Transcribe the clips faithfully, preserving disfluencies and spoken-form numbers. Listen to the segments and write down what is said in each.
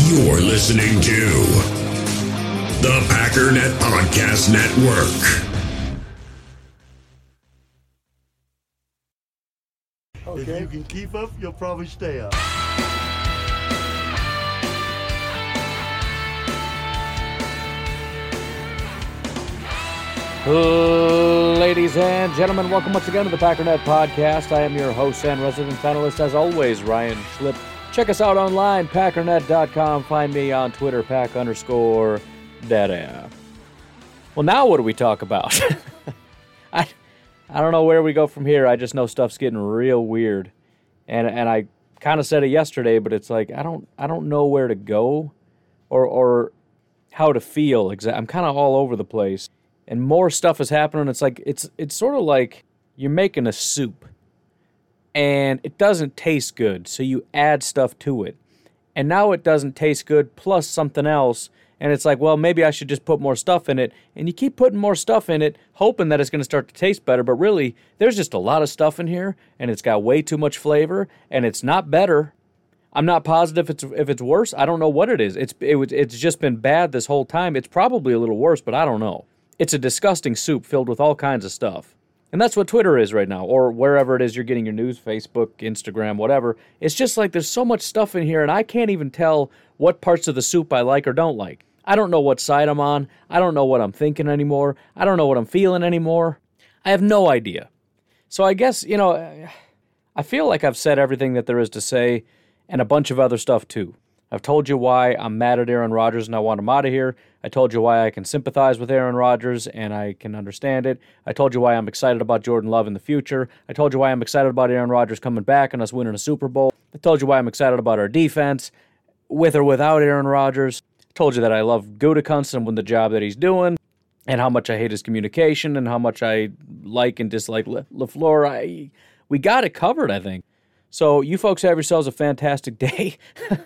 You're listening to the Packernet Podcast Network. Okay. If you can keep up, you'll probably stay up. Ladies and gentlemen, welcome once again to the Packernet Podcast. I am your host and resident panelist, as always, Ryan Schlip. Check us out online, packernet dot com. Find me on Twitter, pack underscore data. Well, now what do we talk about? I I don't know where we go from here. I just know stuff's getting real weird. And and I kind of said it yesterday, but it's like I don't I don't know where to go or or how to feel. Exa- I'm kind of all over the place. And more stuff is happening. It's like it's it's sort of like you're making a soup and it doesn't taste good, so you add stuff to it. And now it doesn't taste good plus something else, and it's like, well, maybe I should just put more stuff in it. And you keep putting more stuff in it, hoping that it's going to start to taste better, but really, there's just a lot of stuff in here, and it's got way too much flavor, and it's not better. I'm not positive if it's if it's worse. I don't know what it is. It's it, it's just been bad this whole time. It's probably a little worse, but I don't know. It's a disgusting soup filled with all kinds of stuff. And that's what Twitter is right now, or wherever it is you're getting your news, Facebook, Instagram, whatever. It's just like there's so much stuff in here, and I can't even tell what parts of the soup I like or don't like. I don't know what side I'm on. I don't know what I'm thinking anymore. I don't know what I'm feeling anymore. I have no idea. So I guess, you know, I feel like I've said everything that there is to say, and a bunch of other stuff too. I've told you why I'm mad at Aaron Rodgers and I want him out of here. I told you why I can sympathize with Aaron Rodgers and I can understand it. I told you why I'm excited about Jordan Love in the future. I told you why I'm excited about Aaron Rodgers coming back and us winning a Super Bowl. I told you why I'm excited about our defense, with or without Aaron Rodgers. I told you that I love Gutekunst and the job that he's doing, and how much I hate his communication, and how much I like and dislike Le- LaFleur. I, we got it covered, I think. So you folks have yourselves a fantastic day.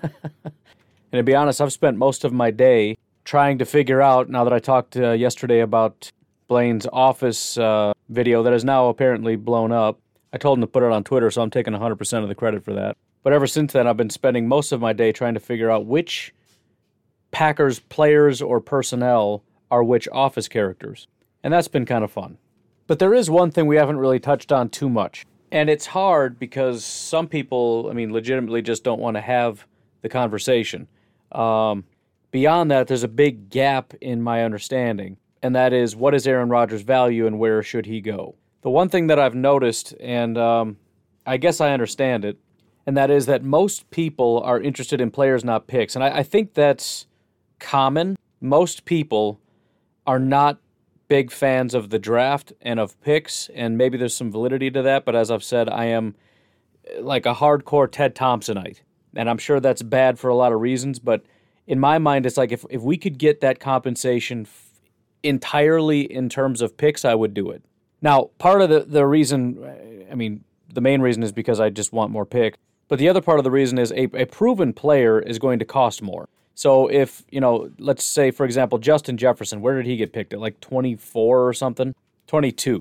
And to be honest, I've spent most of my day trying to figure out, now that I talked uh, yesterday about Blaine's office uh, video that is now apparently blown up. I told him to put it on Twitter, so I'm taking one hundred percent of the credit for that. But ever since then, I've been spending most of my day trying to figure out which Packers players or personnel are which office characters. And that's been kind of fun. But there is one thing we haven't really touched on too much. And it's hard because some people, I mean, legitimately just don't want to have the conversation. Um, beyond that, there's a big gap in my understanding, and that is, what is Aaron Rodgers' value and where should he go? The one thing that I've noticed, and um, I guess I understand it, and that is that most people are interested in players, not picks. And I, I think that's common. Most people are not big fans of the draft and of picks, and maybe there's some validity to that, but as I've said, I am like a hardcore Ted Thompsonite. And I'm sure that's bad for a lot of reasons, but in my mind, it's like if, if we could get that compensation f- entirely in terms of picks, I would do it. Now, part of the, the reason, I mean, the main reason is because I just want more pick, but the other part of the reason is a, a proven player is going to cost more. So if, you know, let's say, for example, Justin Jefferson, where did he get picked? At like twenty-four or something? twenty-two.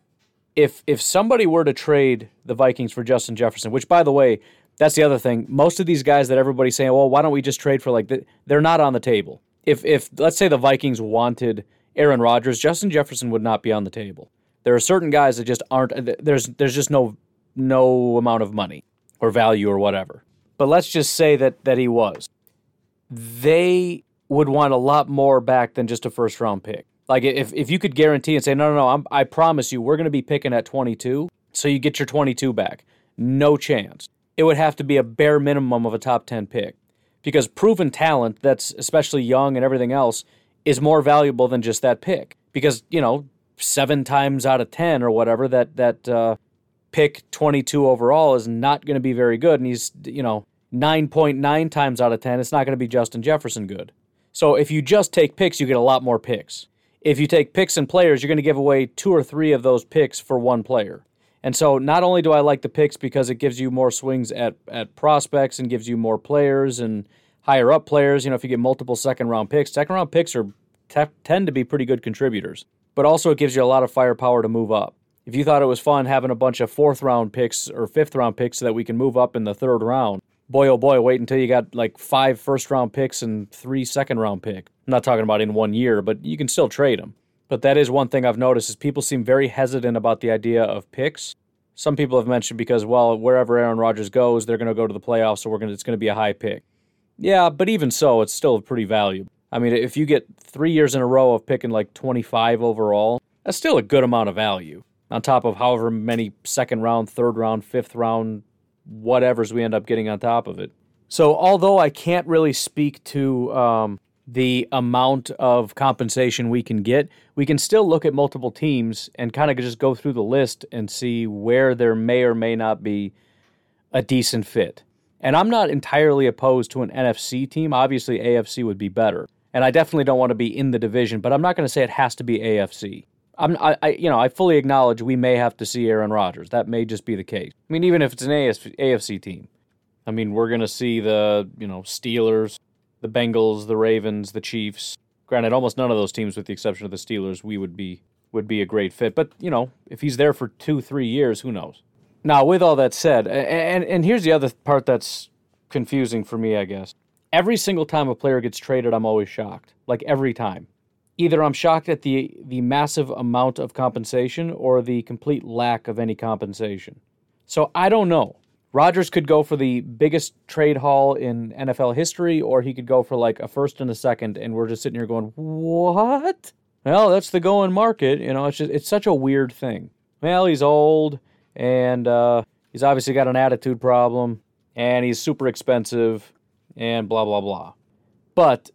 If if somebody were to trade the Vikings for Justin Jefferson, which, by the way, that's the other thing. Most of these guys that everybody's saying, well, why don't we just trade for, like, the, they're not on the table. If, if let's say the Vikings wanted Aaron Rodgers, Justin Jefferson would not be on the table. There are certain guys that just aren't, there's there's just no no amount of money or value or whatever. But let's just say that that he was. They would want a lot more back than just a first-round pick. Like, if, if you could guarantee and say, no, no, no, I'm, I promise you, we're going to be picking at twenty-two, so you get your twenty-two back. No chance. It would have to be a bare minimum of a top ten pick, because proven talent that's especially young and everything else is more valuable than just that pick, because, you know, seven times out of ten or whatever, that that uh, pick twenty-two overall is not going to be very good, and he's, you know, nine point nine times out of ten, it's not going to be Justin Jefferson good. So if you just take picks, you get a lot more picks. If you take picks and players, you're going to give away two or three of those picks for one player. And so not only do I like the picks because it gives you more swings at, at prospects and gives you more players and higher up players, you know, if you get multiple second round picks, second round picks are te- tend to be pretty good contributors. But also it gives you a lot of firepower to move up. If you thought it was fun having a bunch of fourth round picks or fifth round picks so that we can move up in the third round, boy, oh boy, wait until you got like five first-round picks and three second-round picks. I'm not talking about in one year, but you can still trade them. But that is one thing I've noticed is people seem very hesitant about the idea of picks. Some people have mentioned because, well, wherever Aaron Rodgers goes, they're going to go to the playoffs, so we're going to, it's going to be a high pick. Yeah, but even so, it's still pretty valuable. I mean, if you get three years in a row of picking like twenty-five overall, that's still a good amount of value. On top of however many second round, third round, fifth round, whatevers we end up getting on top of it. So although I can't really speak to um, the amount of compensation we can get, we can still look at multiple teams and kind of just go through the list and see where there may or may not be a decent fit. And I'm not entirely opposed to an N F C team. Obviously, A F C would be better. And I definitely don't want to be in the division, but I'm not going to say it has to be A F C. I'm, I, I, you know, I fully acknowledge we may have to see Aaron Rodgers. That may just be the case. I mean, even if it's an A F C team, I mean, we're going to see the, you know, Steelers, the Bengals, the Ravens, the Chiefs. Granted, almost none of those teams, with the exception of the Steelers, we would be would be a great fit. But you know, if he's there for two, three years, who knows? Now, with all that said, and and here's the other part that's confusing for me, I guess. Every single time a player gets traded, I'm always shocked. Like every time. Either I'm shocked at the, the massive amount of compensation or the complete lack of any compensation. So I don't know. Rodgers could go for the biggest trade haul in N F L history, or he could go for like a first and a second, and we're just sitting here going, what? Well, that's the going market. You know, it's just, it's such a weird thing. Well, he's old, and uh, he's obviously got an attitude problem, and he's super expensive, and blah, blah, blah. But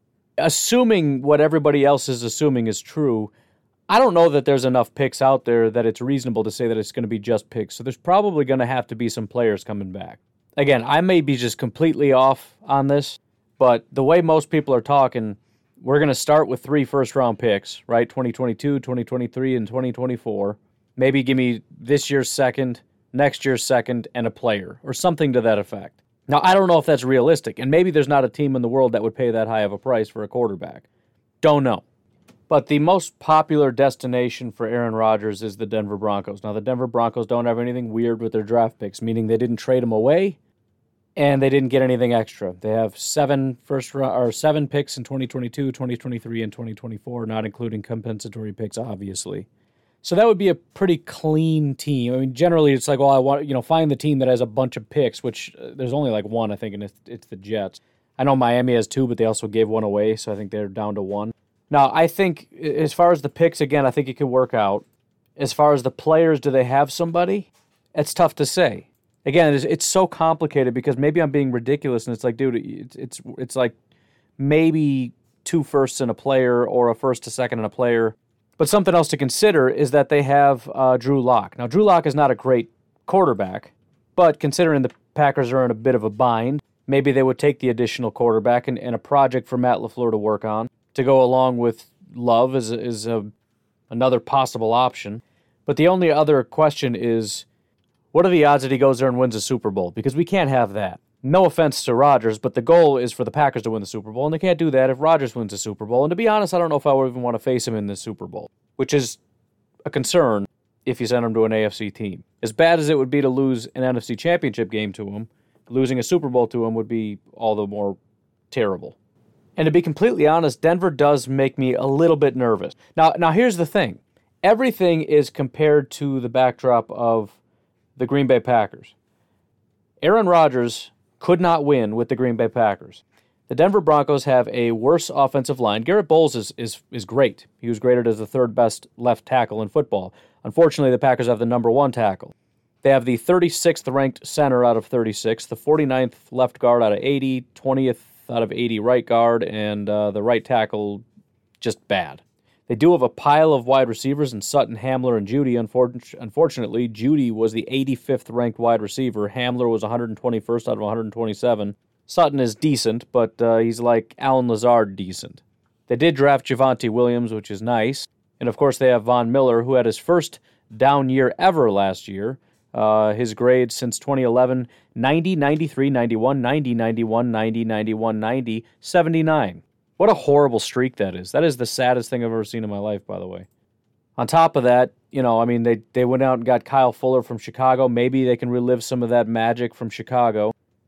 assuming what everybody else is assuming is true, I don't know that there's enough picks out there that it's reasonable to say that it's going to be just picks. So there's probably going to have to be some players coming back. Again, I may be just completely off on this, but the way most people are talking, we're going to start with three first-round picks, right? twenty twenty-two, twenty twenty-three, and twenty twenty-four. Maybe give me this year's second, next year's second, and a player, or something to that effect. Now, I don't know if that's realistic, and maybe there's not a team in the world that would pay that high of a price for a quarterback. Don't know. But the most popular destination for Aaron Rodgers is the Denver Broncos. Now, the Denver Broncos don't have anything weird with their draft picks, meaning they didn't trade them away, and they didn't get anything extra. They have seven first or seven picks in twenty twenty-two, twenty twenty-three, and twenty twenty-four, not including compensatory picks, obviously. So that would be a pretty clean team. I mean, generally it's like, well, I want, you know, find the team that has a bunch of picks, which uh, there's only like one, I think, and it's, it's the Jets. I know Miami has two, but they also gave one away, so I think they're down to one. Now, I think as far as the picks, again, I think it could work out. As far as the players, do they have somebody? It's tough to say. Again, it's, it's so complicated because maybe I'm being ridiculous, and it's like, dude, it's it's it's like maybe two firsts and a player, or a first, a second, and a player. But something else to consider is that they have uh, Drew Lock. Now, Drew Lock is not a great quarterback, but considering the Packers are in a bit of a bind, maybe they would take the additional quarterback and, and a project for Matt LaFleur to work on to go along with Love is, is a, another possible option. But the only other question is, what are the odds that he goes there and wins a Super Bowl? Because we can't have that. No offense to Rodgers, but the goal is for the Packers to win the Super Bowl, and they can't do that if Rodgers wins the Super Bowl. And to be honest, I don't know if I would even want to face him in the Super Bowl, which is a concern if you send him to an A F C team. As bad as it would be to lose an N F C Championship game to him, losing a Super Bowl to him would be all the more terrible. And to be completely honest, Denver does make me a little bit nervous. Now, now here's the thing. Everything is compared to the backdrop of the Green Bay Packers. Aaron Rodgers could not win with the Green Bay Packers. The Denver Broncos have a worse offensive line. Garrett Bowles is, is, is great. He was graded as the third best left tackle in football. Unfortunately, the Packers have the number one tackle. They have the thirty-sixth ranked center out of thirty-six, the forty-ninth left guard out of eighty, twentieth out of eighty right guard, and uh, the right tackle just bad. They do have a pile of wide receivers in Sutton, Hamler, and Jeudy. Unfor- unfortunately, Jeudy was the eighty-fifth ranked wide receiver. Hamler was one hundred twenty-first out of one hundred twenty-seven. Sutton is decent, but uh, he's like Alan Lazard decent. They did draft Javonte Williams, which is nice. And, of course, they have Von Miller, who had his first down year ever last year. Uh, his grades since twenty eleven, ninety, ninety-three, ninety-one, ninety, ninety-one, ninety, ninety-one, ninety, seventy-nine. What a horrible streak that is. That is the saddest thing I've ever seen in my life, by the way. On top of that, you know, I mean, they, they went out and got Kyle Fuller from Chicago. Maybe they can relive some of that magic from Chicago.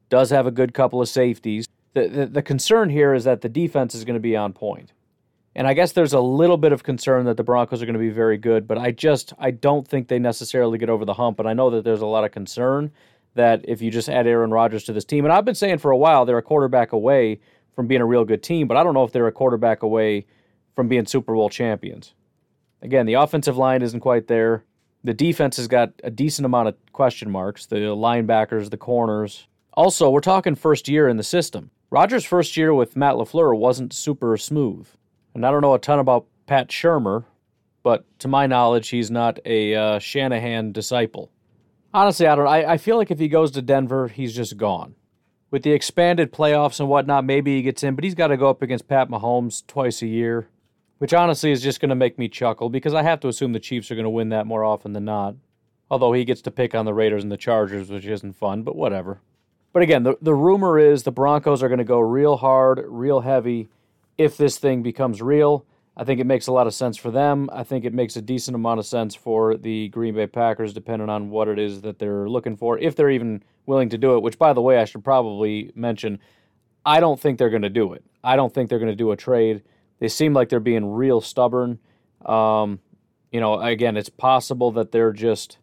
does have a good couple of safeties. The, the, the concern here is that the defense is going to be on point. And I guess there's a little bit of concern that the Broncos are going to be very good, but I just, I don't think they necessarily get over the hump. And I know that there's a lot of concern that if you just add Aaron Rodgers to this team, and I've been saying for a while they're a quarterback away from being a real good team, but I don't know if they're a quarterback away from being Super Bowl champions. Again, the offensive line isn't quite there. The defense has got a decent amount of question marks, the linebackers, the corners. Also, we're talking first year in the system. Rodgers' first year with Matt LaFleur wasn't super smooth. And I don't know a ton about Pat Shurmur, but to my knowledge, he's not a uh, Shanahan disciple. Honestly, I don't. I, I feel like if he goes to Denver, he's just gone. With the expanded playoffs and whatnot, maybe he gets in, but he's got to go up against Pat Mahomes twice a year, which honestly is just going to make me chuckle because I have to assume the Chiefs are going to win that more often than not. Although he gets to pick on the Raiders and the Chargers, which isn't fun, but whatever. But again, the, the rumor is the Broncos are going to go real hard, real heavy if this thing becomes real. I think it makes a lot of sense for them. I think it makes a decent amount of sense for the Green Bay Packers, depending on what it is that they're looking for, if they're even willing to do it, which, by the way, I should probably mention, I don't think they're going to do it. I don't think they're going to do a trade. They seem like they're being real stubborn. Um, you know, again, it's possible that they're just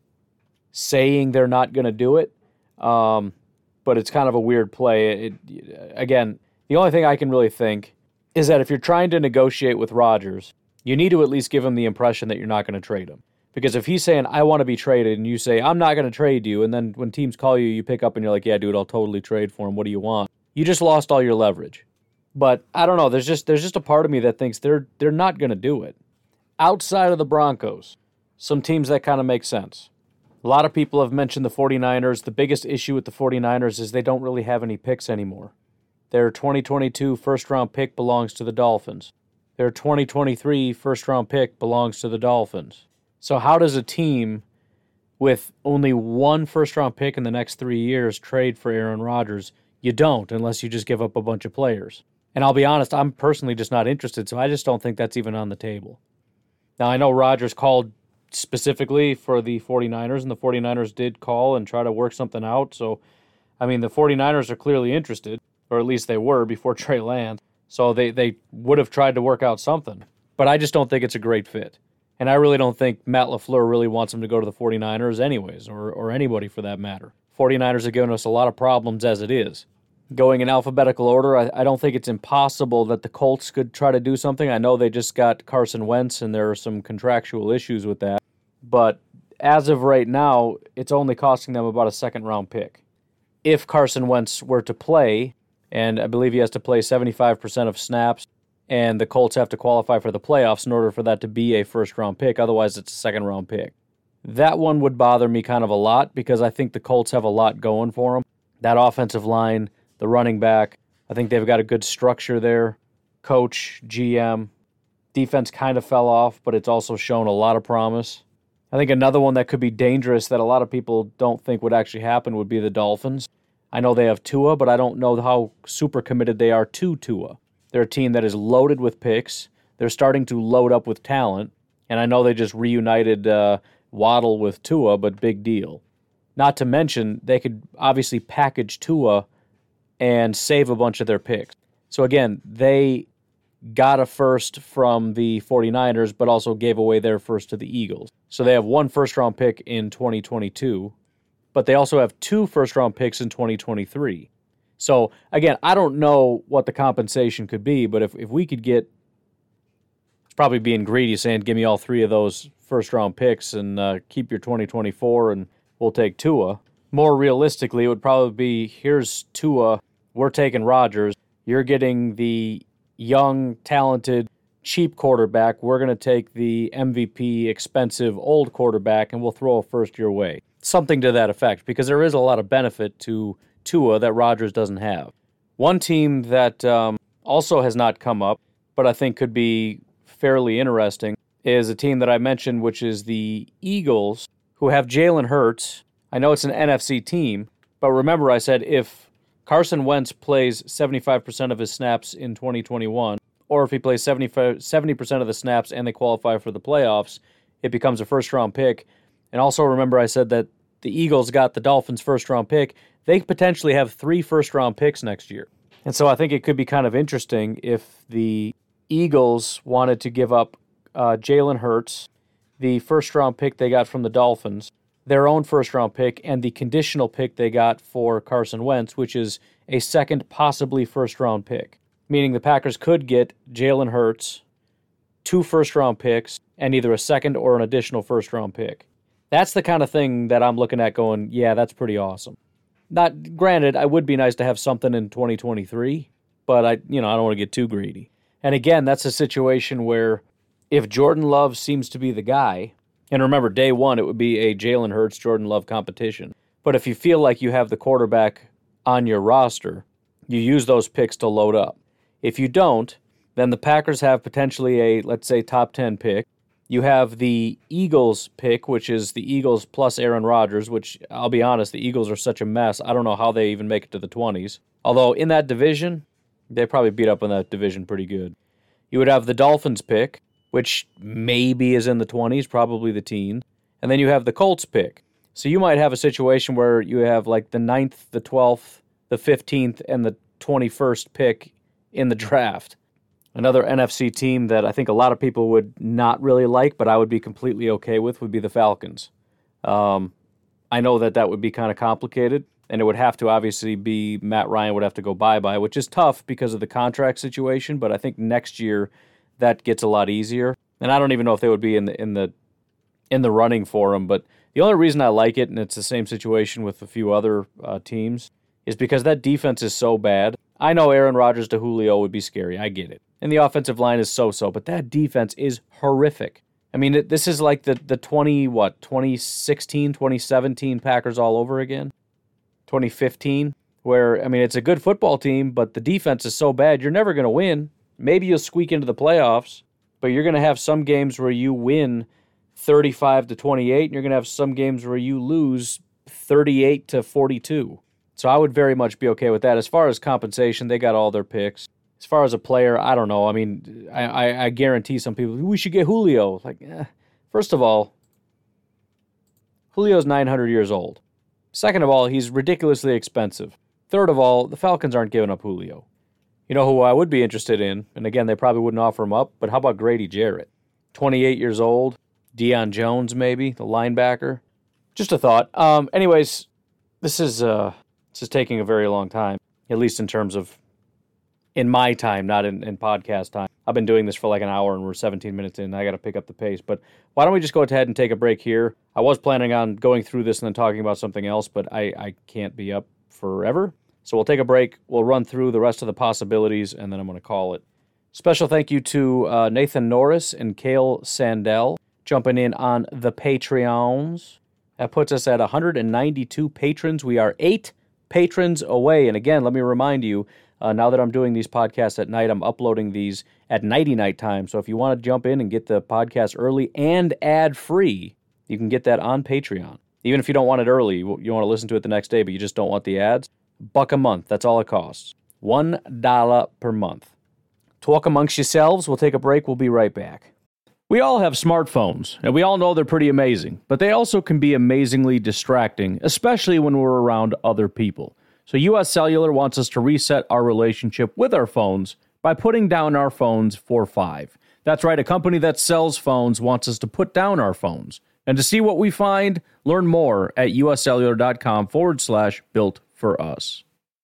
saying they're not going to do it, um, but it's kind of a weird play. It, again, the only thing I can really think is that if you're trying to negotiate with Rodgers, you need to at least give him the impression that you're not going to trade him. Because if he's saying, I want to be traded, and you say, I'm not going to trade you, and then when teams call you, you pick up and you're like, yeah, dude, I'll totally trade for him. What do you want? You just lost all your leverage. But I don't know. There's just there's just a part of me that thinks they're they're not going to do it. Outside of the Broncos, some teams that kind of make sense. A lot of people have mentioned the 49ers. The biggest issue with the 49ers is they don't really have any picks anymore. Their twenty twenty-two first-round pick belongs to the Dolphins. Their twenty twenty-three first-round pick belongs to the Dolphins. So how does a team with only one first-round pick in the next three years trade for Aaron Rodgers? You don't, unless you just give up a bunch of players. And I'll be honest, I'm personally just not interested, so I just don't think that's even on the table. Now, I know Rodgers called specifically for the 49ers, and the 49ers did call and try to work something out. So, I mean, the 49ers are clearly interested, or at least they were before Trey Lance. So they, they would have tried to work out something. But I just don't think it's a great fit. And I really don't think Matt LaFleur really wants him to go to the 49ers anyways, or, or anybody for that matter. 49ers have given us a lot of problems as it is. Going in alphabetical order, I, I don't think it's impossible that the Colts could try to do something. I know they just got Carson Wentz, and there are some contractual issues with that. But as of right now, it's only costing them about a second-round pick. If Carson Wentz were to play, and I believe he has to play seventy-five percent of snaps, and the Colts have to qualify for the playoffs in order for that to be a first-round pick. Otherwise, it's a second-round pick. That one would bother me kind of a lot because I think the Colts have a lot going for them. That offensive line, the running back, I think they've got a good structure there. Coach, G M, defense kind of fell off, but it's also shown a lot of promise. I think another one that could be dangerous that a lot of people don't think would actually happen would be the Dolphins. I know they have Tua, but I don't know how super committed they are to Tua. They're a team that is loaded with picks. They're starting to load up with talent. And I know they just reunited uh, Waddle with Tua, but big deal. Not to mention, they could obviously package Tua and save a bunch of their picks. So again, they got a first from the 49ers, but also gave away their first to the Eagles. So they have one first-round pick in twenty twenty-two, but they also have two first-round picks in twenty twenty-three. So, again, I don't know what the compensation could be, but if, if we could get, it's probably being greedy saying, give me all three of those first-round picks and uh, keep your twenty twenty-four and we'll take Tua. More realistically, it would probably be, here's Tua, we're taking Rodgers, you're getting the young, talented, cheap quarterback, we're going to take the M V P, expensive, old quarterback, and we'll throw a first your way. Something to that effect, because there is a lot of benefit to Tua that Rodgers doesn't have. One team that um, also has not come up, but I think could be fairly interesting, is a team that I mentioned, which is the Eagles, who have Jalen Hurts. I know it's an N F C team, but remember I said if Carson Wentz plays seventy-five percent of his snaps in twenty twenty-one, or if he plays seventy-five, seventy percent of the snaps and they qualify for the playoffs, it becomes a first-round pick. And also remember I said that the Eagles got the Dolphins' first-round pick, they potentially have three first-round picks next year. And so I think it could be kind of interesting if the Eagles wanted to give up uh, Jalen Hurts, the first-round pick they got from the Dolphins, their own first-round pick, and the conditional pick they got for Carson Wentz, which is a second, possibly first-round pick. Meaning the Packers could get Jalen Hurts, two first-round picks, and either a second or an additional first-round pick. That's the kind of thing that I'm looking at going, yeah, that's pretty awesome. Not granted, I would be nice to have something in twenty twenty-three, but I, you know, I don't want to get too greedy. And again, that's a situation where if Jordan Love seems to be the guy, and remember, day one, it would be a Jalen Hurts, Jordan Love competition. But if you feel like you have the quarterback on your roster, you use those picks to load up. If you don't, then the Packers have potentially a, let's say, top ten pick. You have the Eagles pick, which is the Eagles plus Aaron Rodgers, which, I'll be honest, the Eagles are such a mess. I don't know how they even make it to the twenties. Although, in that division, they probably beat up on that division pretty good. You would have the Dolphins pick, which maybe is in the twenties, probably the teen. And then you have the Colts pick. So you might have a situation where you have like the ninth, the twelfth, the fifteenth, and the twenty-first pick in the draft. Another N F C team that I think a lot of people would not really like, but I would be completely okay with, would be the Falcons. Um, I know that that would be kind of complicated, and it would have to obviously be Matt Ryan would have to go bye-bye, which is tough because of the contract situation, but I think next year that gets a lot easier. And I don't even know if they would be in the in the in the running for him, but the only reason I like it, and it's the same situation with a few other uh, teams, is because that defense is so bad. I know Aaron Rodgers to Julio would be scary. I get it. And the offensive line is so-so, but that defense is horrific. I mean, it, this is like the, the twenty, what, twenty sixteen, twenty seventeen Packers all over again? twenty fifteen, where, I mean, it's a good football team, but the defense is so bad, you're never going to win. Maybe you'll squeak into the playoffs, but you're going to have some games where you win thirty-five to twenty-eight, and you're going to have some games where you lose thirty-eight to forty-two. So I would very much be okay with that. As far as compensation, they got all their picks. As far as a player, I don't know. I mean, I, I, I guarantee some people, we should get Julio. Like, eh. First of all, Julio's nine hundred years old. Second of all, he's ridiculously expensive. Third of all, the Falcons aren't giving up Julio. You know who I would be interested in? And again, they probably wouldn't offer him up, but how about Grady Jarrett? twenty-eight years old. Deion Jones, maybe, the linebacker. Just a thought. Um, anyways, this is uh, this is taking a very long time, at least in terms of in my time, not in, in podcast time. I've been doing this for like an hour and we're seventeen minutes in. I got to pick up the pace. But why don't we just go ahead and take a break here? I was planning on going through this and then talking about something else, but I, I can't be up forever. So we'll take a break. We'll run through the rest of the possibilities, and then I'm going to call it. Special thank you to uh, Nathan Norris and Kale Sandell jumping in on the Patreons. That puts us at one hundred ninety-two patrons. We are eight patrons away. And again, let me remind you, Uh, now that I'm doing these podcasts at night, I'm uploading these at nighty-night time. So if you want to jump in and get the podcast early and ad-free, you can get that on Patreon. Even if you don't want it early, you, you want to listen to it the next day, but you just don't want the ads, buck a month. That's all it costs. One dollar per month. Talk amongst yourselves. We'll take a break. We'll be right back. We all have smartphones, and we all know they're pretty amazing, but they also can be amazingly distracting, especially when we're around other people. So U S Cellular wants us to reset our relationship with our phones by putting down our phones for five. That's right, a company that sells phones wants us to put down our phones. And to see what we find, learn more at uscellular.com forward slash built for us.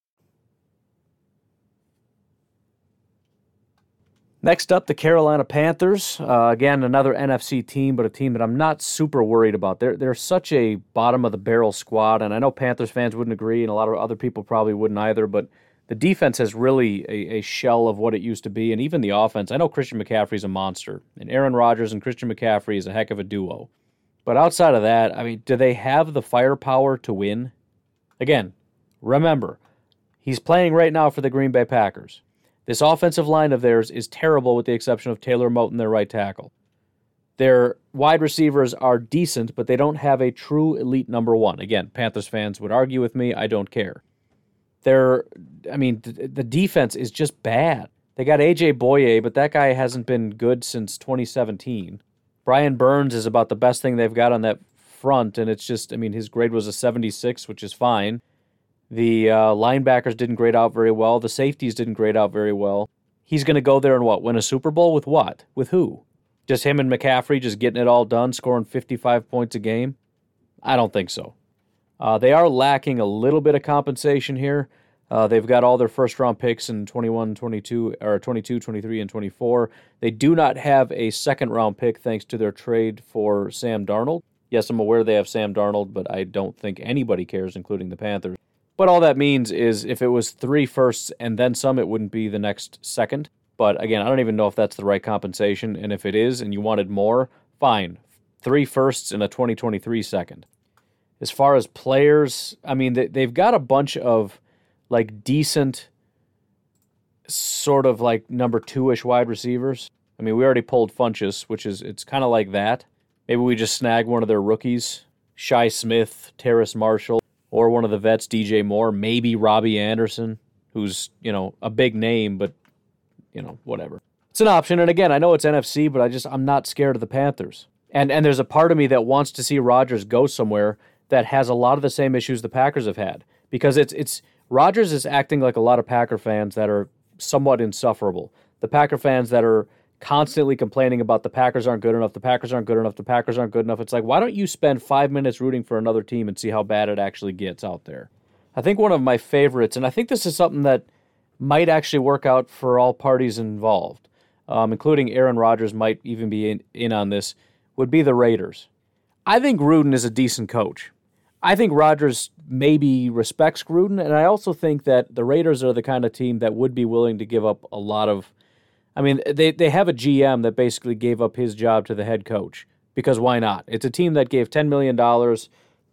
Next up, the Carolina Panthers. Uh, again, another N F C team, but a team that I'm not super worried about. They're, they're such a bottom-of-the-barrel squad, and I know Panthers fans wouldn't agree, and a lot of other people probably wouldn't either, but the defense has really a, a shell of what it used to be, and even the offense. I know Christian McCaffrey's a monster, and Aaron Rodgers and Christian McCaffrey is a heck of a duo. But outside of that, I mean, do they have the firepower to win? Again, remember, he's playing right now for the Green Bay Packers. This offensive line of theirs is terrible with the exception of Taylor Moton, their right tackle. Their wide receivers are decent, but they don't have a true elite number one. Again, Panthers fans would argue with me. I don't care. They're, I mean, the defense is just bad. They got A J Boye, but that guy hasn't been good since twenty seventeen. Brian Burns is about the best thing they've got on that front, and it's just, I mean, his grade was a seventy-six, which is fine. The uh, linebackers didn't grade out very well. The safeties didn't grade out very well. He's going to go there and what, win a Super Bowl with what? With who? Just him and McCaffrey just getting it all done, scoring fifty-five points a game? I don't think so. Uh, they are lacking a little bit of compensation here. Uh, they've got all their first-round picks in twenty-one, twenty-two, or twenty-two, twenty-three, and twenty-four. They do not have a second-round pick thanks to their trade for Sam Darnold. Yes, I'm aware they have Sam Darnold, but I don't think anybody cares, including the Panthers. But all that means is if it was three firsts and then some, it wouldn't be the next second. But again, I don't even know if that's the right compensation. And if it is and you wanted more, fine. Three firsts and a twenty twenty-three second. As far as players, I mean, they've got a bunch of like decent sort of like number two-ish wide receivers. I mean, we already pulled Funchess, which is, it's kind of like that. Maybe we just snag one of their rookies, Shi Smith, Terrace Marshall, or one of the vets, D J Moore, maybe Robbie Anderson, who's, you know, a big name, but, you know, whatever. It's an option, and again, I know it's N F C, but I just, I'm not scared of the Panthers. And and there's a part of me that wants to see Rodgers go somewhere that has a lot of the same issues the Packers have had. Because it's it's Rodgers is acting like a lot of Packer fans that are somewhat insufferable. The Packer fans that are constantly complaining about the Packers aren't good enough, the Packers aren't good enough, the Packers aren't good enough. It's like, why don't you spend five minutes rooting for another team and see how bad it actually gets out there? I think one of my favorites, and I think this is something that might actually work out for all parties involved, um, including Aaron Rodgers might even be in, in on this, would be the Raiders. I think Gruden is a decent coach. I think Rodgers maybe respects Gruden, and I also think that the Raiders are the kind of team that would be willing to give up a lot of, I mean, they, they have a G M that basically gave up his job to the head coach, because why not? It's a team that gave ten million dollars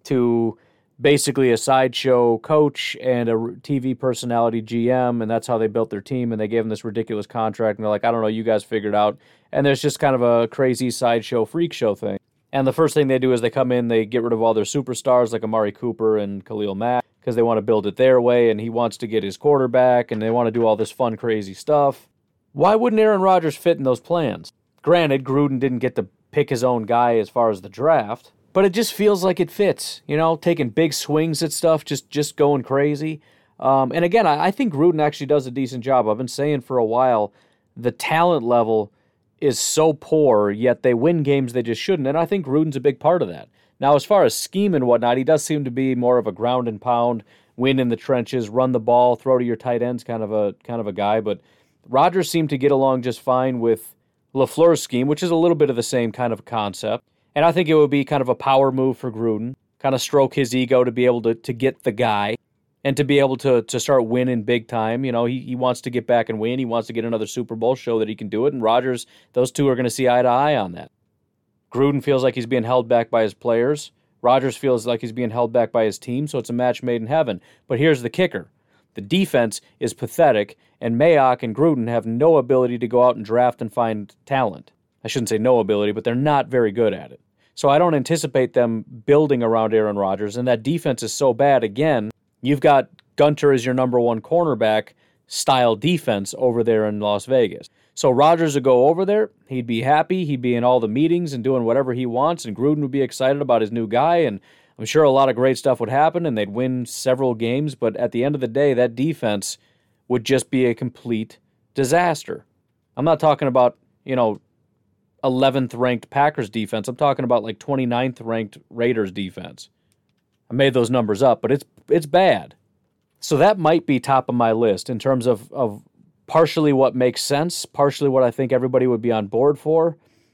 to basically a sideshow coach and a T V personality G M, and that's how they built their team, and they gave him this ridiculous contract, and they're like, I don't know, you guys figure it out. And there's just kind of a crazy sideshow freak show thing. And the first thing they do is they come in, they get rid of all their superstars like Amari Cooper and Khalil Mack because they want to build it their way, and he wants to get his quarterback, and they want to do all this fun, crazy stuff. Why wouldn't Aaron Rodgers fit in those plans? Granted, Gruden didn't get to pick his own guy as far as the draft, but it just feels like it fits, you know, taking big swings at stuff, just, just going crazy. Um, and again, I, I think Gruden actually does a decent job. I've been saying for a while, the talent level is so poor, yet they win games they just shouldn't, and I think Gruden's a big part of that. Now, as far as scheme and whatnot, he does seem to be more of a ground and pound, win in the trenches, run the ball, throw to your tight ends kind of a kind of a guy, but Rodgers seemed to get along just fine with LaFleur's scheme, which is a little bit of the same kind of concept, and I think it would be kind of a power move for Gruden, kind of stroke his ego to be able to, to get the guy, and to be able to to start winning big time. You know, he, he wants to get back and win. He wants to get another Super Bowl, show that he can do it. And Rodgers, those two are going to see eye to eye on that. Gruden feels like he's being held back by his players. Rodgers feels like he's being held back by his team, so it's a match made in heaven. But here's the kicker. The defense is pathetic, and Mayock and Gruden have no ability to go out and draft and find talent. I shouldn't say no ability, but they're not very good at it. So I don't anticipate them building around Aaron Rodgers, and that defense is so bad, again, you've got Gunter as your number one cornerback style defense over there in Las Vegas. So Rodgers would go over there, he'd be happy, he'd be in all the meetings and doing whatever he wants, and Gruden would be excited about his new guy, and I'm sure a lot of great stuff would happen, and they'd win several games, but at the end of the day, that defense would just be a complete disaster. I'm not talking about, you know, eleventh ranked Packers defense, I'm talking about like twenty-ninth ranked Raiders defense. I made those numbers up, but it's it's bad. So that might be top of my list in terms of, of partially what makes sense, partially what I think everybody would be on board for,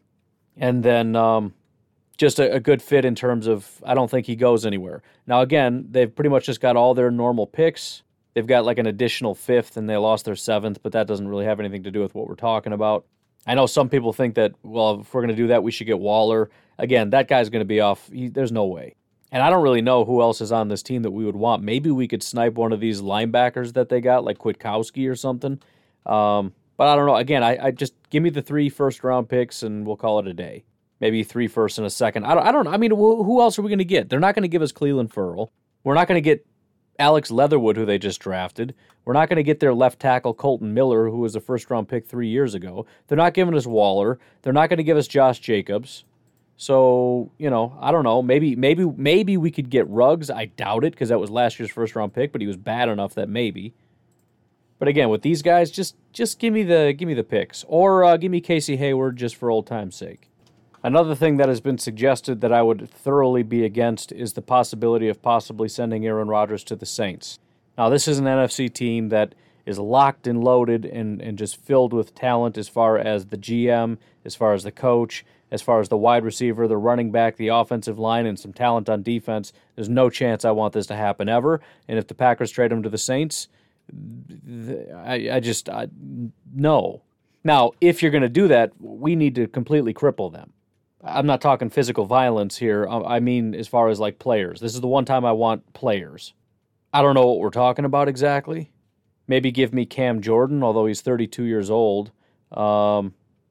and then um, just a, a good fit in terms of I don't think he goes anywhere. Now, again, they've pretty much just got all their normal picks. They've got like an additional fifth, and they lost their seventh, but that doesn't really have anything to do with what we're talking about. I know some people think that, well, if we're going to do that, we should get Waller. Again, that guy's going to be off. He, there's no way. And I don't really know who else is on this team that we would want. Maybe we could snipe one of these linebackers that they got, like Kwiatkowski or something. Um, but I don't know. Again, I, I just give me the three first-round picks, and we'll call it a day. Maybe three first and a second. I don't. I don't know. I mean, who, who else are we going to get? They're not going to give us Cleveland Ferrell. We're not going to get Alex Leatherwood, who they just drafted. We're not going to get their left tackle, Colton Miller, who was a first-round pick three years ago. They're not giving us Waller. They're not going to give us Josh Jacobs. So, you know, I don't know. Maybe maybe, maybe we could get Ruggs. I doubt it because that was last year's first-round pick, but he was bad enough that maybe. But again, with these guys, just just give me the give me the picks. Or uh, give me Casey Hayward just for old time's sake. Another thing that has been suggested that I would thoroughly be against is the possibility of possibly sending Aaron Rodgers to the Saints. Now, this is an N F C team that is locked and loaded and, and just filled with talent as far as the G M, as far as the coach, as far as the wide receiver, the running back, the offensive line, and some talent on defense. There's no chance I want this to happen ever. And if the Packers trade him to the Saints, I, I just, I, no. Now, if you're going to do that, we need to completely cripple them. I'm not talking physical violence here. I mean as far as like players. This is the one time I want players. I don't know what we're talking about exactly. Maybe give me Cam Jordan, although he's thirty-two years old. Um,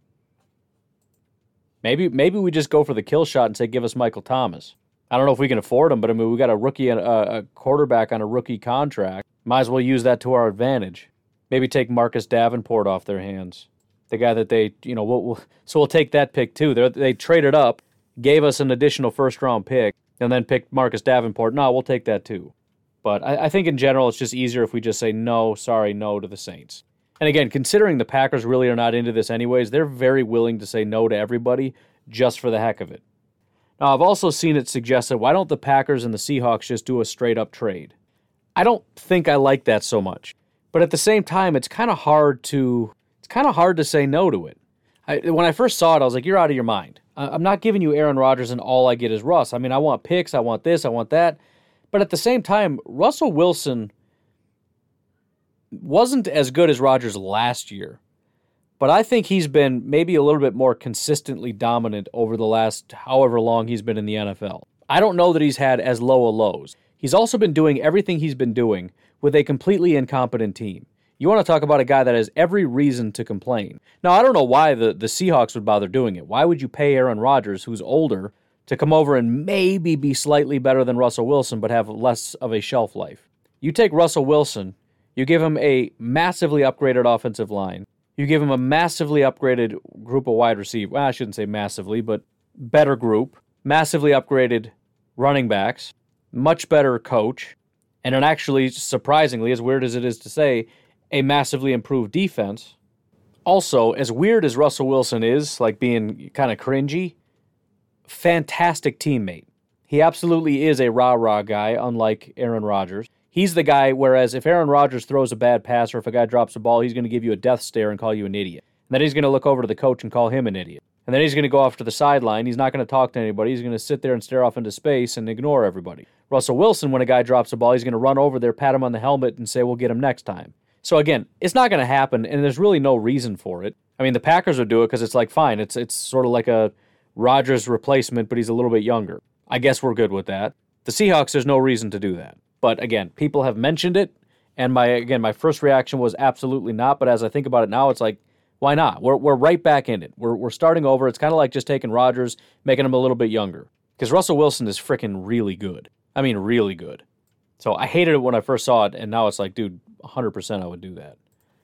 maybe maybe we just go for the kill shot and say, give us Michael Thomas. I don't know if we can afford him, but I mean, we got a rookie, a, a quarterback on a rookie contract. Might as well use that to our advantage. Maybe take Marcus Davenport off their hands. The guy that they, you know, we'll, we'll, so we'll take that pick too. They're, they traded up, gave us an additional first-round pick, and then picked Marcus Davenport. No, we'll take that too. But I, I think in general it's just easier if we just say no, sorry, no to the Saints. And again, considering the Packers really are not into this anyways, they're very willing to say no to everybody just for the heck of it. Now, I've also seen it suggested, why don't the Packers and the Seahawks just do a straight-up trade? I don't think I like that so much. But at the same time, it's kind of hard to it's kind of hard to say no to it. I, when I first saw it, I was like, you're out of your mind. I, I'm not giving you Aaron Rodgers and all I get is Russ. I mean, I want picks, I want this, I want that. But at the same time, Russell Wilson wasn't as good as Rodgers last year. But I think he's been maybe a little bit more consistently dominant over the last however long he's been in the N F L. I don't know that he's had as low a lows. He's also been doing everything he's been doing with a completely incompetent team. You want to talk about a guy that has every reason to complain. Now, I don't know why the, the Seahawks would bother doing it. Why would you pay Aaron Rodgers, who's older, to come over and maybe be slightly better than Russell Wilson but have less of a shelf life? You take Russell Wilson, you give him a massively upgraded offensive line, you give him a massively upgraded group of wide receivers. Well, I shouldn't say massively, but better group, massively upgraded running backs, much better coach, and an actually, surprisingly, as weird as it is to say, a massively improved defense. Also, as weird as Russell Wilson is, like being kind of cringy, fantastic teammate. He absolutely is a rah-rah guy, unlike Aaron Rodgers. He's the guy, whereas if Aaron Rodgers throws a bad pass or if a guy drops a ball, he's going to give you a death stare and call you an idiot. And then he's going to look over to the coach and call him an idiot. And then he's going to go off to the sideline. He's not going to talk to anybody. He's going to sit there and stare off into space and ignore everybody. Russell Wilson, when a guy drops a ball, he's going to run over there, pat him on the helmet, and say, we'll get him next time. So again, it's not going to happen, and there's really no reason for it. I mean, the Packers would do it because it's like, fine, it's it's sort of like a Rodgers replacement, but he's a little bit younger. I guess we're good with that. The Seahawks, there's no reason to do that. But again, people have mentioned it, and my again, my first reaction was absolutely not, but as I think about it now, it's like, why not? We're we're right back in it. We're we're starting over. It's kind of like just taking Rodgers, making him a little bit younger. Because Russell Wilson is freaking really good. I mean, really good. So I hated it when I first saw it, and now it's like, dude, one hundred percent I would do that.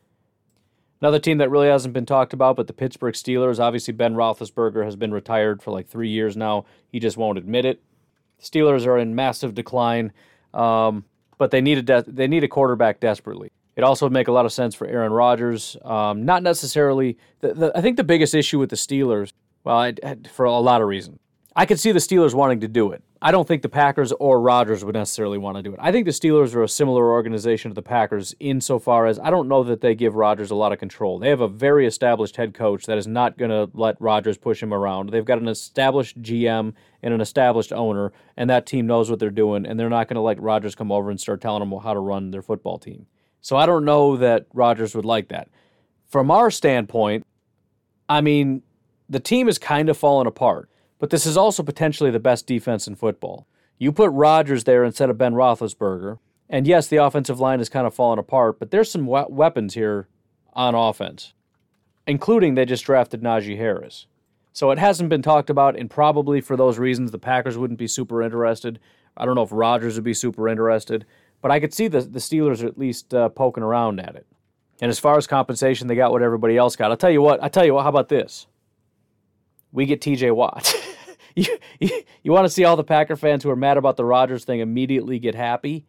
Another team that really hasn't been talked about, but the Pittsburgh Steelers. Obviously, Ben Roethlisberger has been retired for like three years now. He just won't admit it. Steelers are in massive decline, um, but they need a de- they need a quarterback desperately. It also would make a lot of sense for Aaron Rodgers. Um, not necessarily. The, the, I think the biggest issue with the Steelers, well, I, for a lot of reasons, I could see the Steelers wanting to do it. I don't think the Packers or Rodgers would necessarily want to do it. I think the Steelers are a similar organization to the Packers insofar as I don't know that they give Rodgers a lot of control. They have a very established head coach that is not going to let Rodgers push him around. They've got an established G M and an established owner, and that team knows what they're doing, and they're not going to let Rodgers come over and start telling them how to run their football team. So I don't know that Rodgers would like that. From our standpoint, I mean, the team is kind of fallen apart. But this is also potentially the best defense in football. You put Rodgers there instead of Ben Roethlisberger, and yes, the offensive line has kind of fallen apart, but there's some we- weapons here on offense, including they just drafted Najee Harris. So it hasn't been talked about, and probably for those reasons, the Packers wouldn't be super interested. I don't know if Rodgers would be super interested, but I could see the, the Steelers at least uh, poking around at it. And as far as compensation, they got what everybody else got. I'll tell you what, I'll tell you what, how about this? We get T J Watt. you, you, you want to see all the Packer fans who are mad about the Rodgers thing immediately get happy?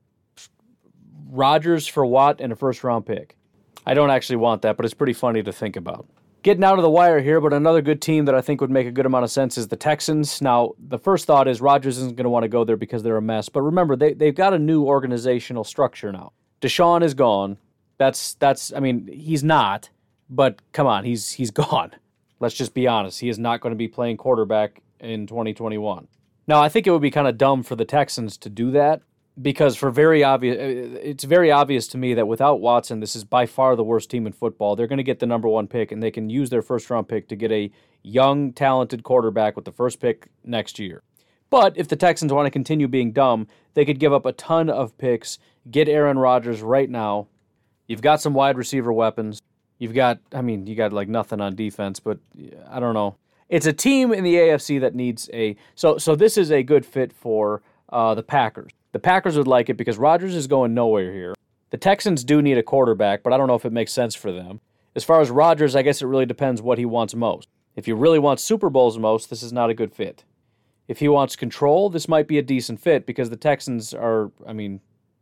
Rodgers for Watt and a first-round pick. I don't actually want that, but it's pretty funny to think about. Getting out of the wire here, but another good team that I think would make a good amount of sense is the Texans. Now, the first thought is Rodgers isn't going to want to go there because they're a mess. But remember, they, they've got a new organizational structure now. Deshaun is gone. That's, that's. I mean, he's not. But come on, he's he's gone. Let's just be honest. He is not going to be playing quarterback in twenty twenty-one. Now, I think it would be kind of dumb for the Texans to do that because for very obvious, it's very obvious to me that without Watson, this is by far the worst team in football. They're going to get the number one pick, and they can use their first-round pick to get a young, talented quarterback with the first pick next year. But if the Texans want to continue being dumb, they could give up a ton of picks, get Aaron Rodgers right now. You've got some wide receiver weapons. You've got, I mean, you got like nothing on defense, but I don't know. It's a team in the A F C that needs a, so so this is a good fit for uh, the Packers. The Packers would like it because Rodgers is going nowhere here. The Texans do need a quarterback, but I don't know if it makes sense for them. As far as Rodgers, I guess it really depends what he wants most. If he really wants Super Bowls most, this is not a good fit. If he wants control, this might be a decent fit because the Texans are, I mean,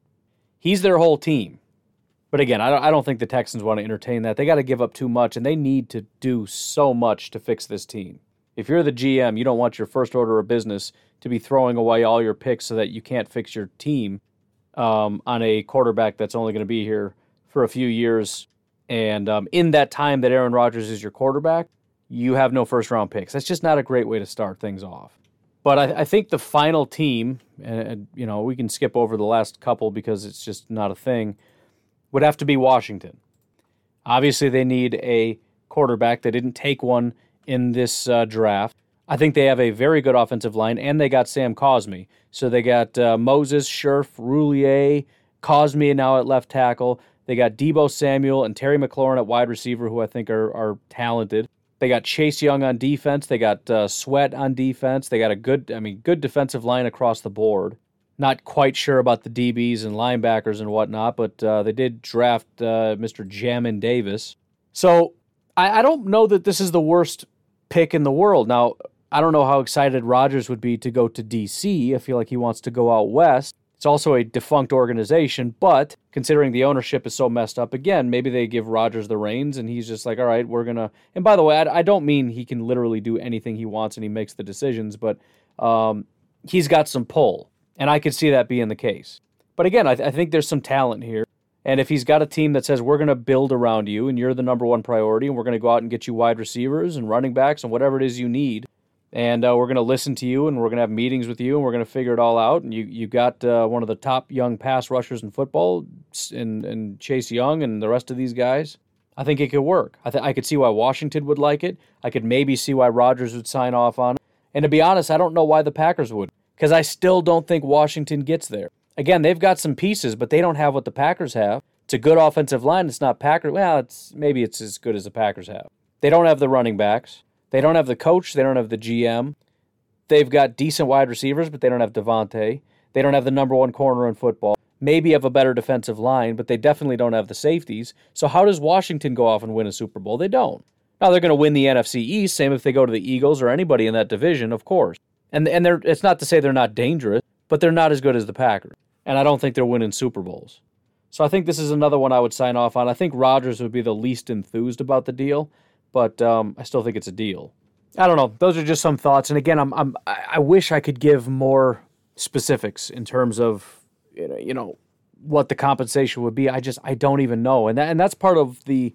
he's their whole team. But again, I don't, I don't think the Texans want to entertain that. They got to give up too much, and they need to do so much to fix this team. If you're the G M, you don't want your first order of business to be throwing away all your picks so that you can't fix your team um, on a quarterback that's only going to be here for a few years. And um, in that time that Aaron Rodgers is your quarterback, you have no first-round picks. That's just not a great way to start things off. But I, I think the final team, and you know, we can skip over the last couple because it's just not a thing, would have to be Washington. Obviously, they need a quarterback. They didn't take one in this uh, draft. I think they have a very good offensive line, and they got Sam Cosmi. So they got uh, Moses, Scherf, Roulier, Cosmi now at left tackle. They got Deebo Samuel and Terry McLaurin at wide receiver, who I think are, are talented. They got Chase Young on defense. They got uh, Sweat on defense. They got a good, I mean, good defensive line across the board. Not quite sure about the D Bs and linebackers and whatnot, but uh, they did draft uh, Mister Jamin Davis. So I, I don't know that this is the worst pick in the world. Now, I don't know how excited Rodgers would be to go to D C. I feel like he wants to go out west. It's also a defunct organization, but considering the ownership is so messed up, again, maybe they give Rodgers the reins and he's just like, all right, we're going to... And by the way, I, I don't mean he can literally do anything he wants and he makes the decisions, but um, he's got some pull. And I could see that being the case. But again, I, th- I think there's some talent here. And if he's got a team that says, we're going to build around you and you're the number one priority and we're going to go out and get you wide receivers and running backs and whatever it is you need, and uh, we're going to listen to you and we're going to have meetings with you and we're going to figure it all out, and you you got uh, one of the top young pass rushers in football and, and Chase Young and the rest of these guys, I think it could work. I, th- I could see why Washington would like it. I could maybe see why Rodgers would sign off on it. And to be honest, I don't know why the Packers would. Because I still don't think Washington gets there. Again, they've got some pieces, but they don't have what the Packers have. It's a good offensive line. It's not Packers. Well, it's maybe it's as good as the Packers have. They don't have the running backs. They don't have the coach. They don't have the G M. They've got decent wide receivers, but they don't have Devontae. They don't have the number one corner in football. Maybe have a better defensive line, but they definitely don't have the safeties. So how does Washington go off and win a Super Bowl? They don't. Now, they're going to win the N F C East, same if they go to the Eagles or anybody in that division, of course. And and they're it's not to say they're not dangerous, but they're not as good as the Packers. And I don't think they're winning Super Bowls. So I think this is another one I would sign off on. I think Rodgers would be the least enthused about the deal, but um, I still think it's a deal. I don't know. Those are just some thoughts. And again, I'm I'm I wish I could give more specifics in terms of you know, you know what the compensation would be. I just I don't even know. And that, and that's part of the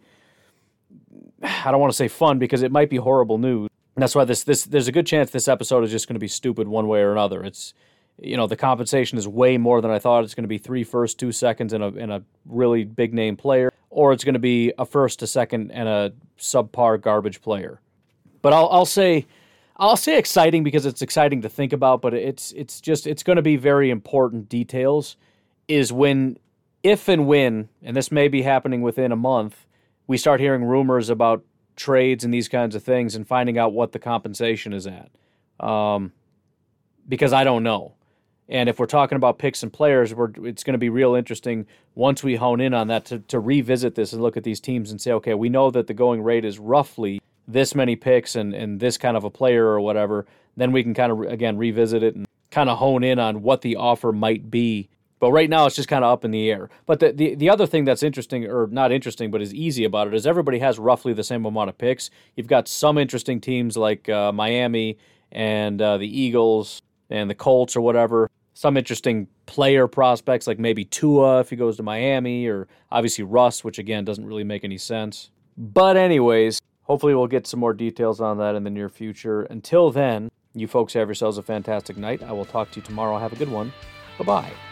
I don't want to say fun because it might be horrible news. And that's why this this there's a good chance this episode is just going to be stupid one way or another. It's you know the compensation is way more than I thought. It's going to be three first, two seconds, and a and a really big name player, or it's going to be a first, a second, and a subpar garbage player. But I'll I'll say I'll say exciting because it's exciting to think about. But it's it's just it's going to be very important details. Is when if and when, and this may be happening within a month, we start hearing rumors about trades and these kinds of things and finding out what the compensation is at. Um, because I don't know. And if we're talking about picks and players, we're, it's going to be real interesting once we hone in on that to, to revisit this and look at these teams and say, okay, we know that the going rate is roughly this many picks and, and this kind of a player or whatever, then we can kind of, again, revisit it and kind of hone in on what the offer might be. But right now, it's just kind of up in the air. But the, the the other thing that's interesting, or not interesting, but is easy about it, is everybody has roughly the same amount of picks. You've got some interesting teams like uh, Miami and uh, the Eagles and the Colts or whatever. Some interesting player prospects like maybe Tua if he goes to Miami, or obviously Russ, which again doesn't really make any sense. But anyways, hopefully we'll get some more details on that in the near future. Until then, you folks have yourselves a fantastic night. I will talk to you tomorrow. Have a good one. Bye-bye.